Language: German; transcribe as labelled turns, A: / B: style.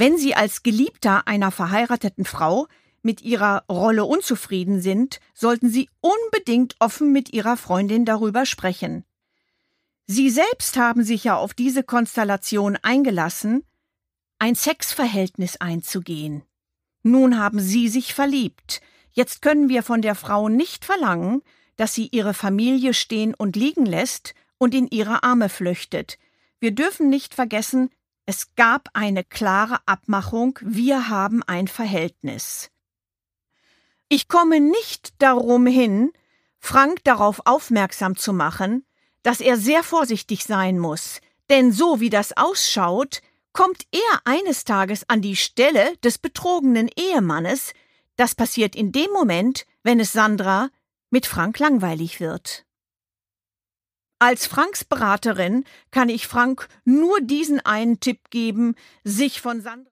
A: Wenn Sie als Geliebter einer verheirateten Frau mit ihrer Rolle unzufrieden sind, sollten Sie unbedingt offen mit Ihrer Freundin darüber sprechen. Sie selbst haben sich ja auf diese Konstellation eingelassen, ein Sexverhältnis einzugehen. Nun haben Sie sich verliebt. Jetzt können wir von der Frau nicht verlangen, dass sie ihre Familie stehen und liegen lässt und in ihre Arme flüchtet. Wir dürfen nicht vergessen, es gab eine klare Abmachung, wir haben ein Verhältnis. Ich komme nicht darum hin, Frank darauf aufmerksam zu machen, dass er sehr vorsichtig sein muss, denn so wie das ausschaut, kommt er eines Tages an die Stelle des betrogenen Ehemannes. Das passiert in dem Moment, wenn es Sandra mit Frank langweilig wird. Als Franks Beraterin kann ich Frank nur diesen einen Tipp geben, sich von Sandra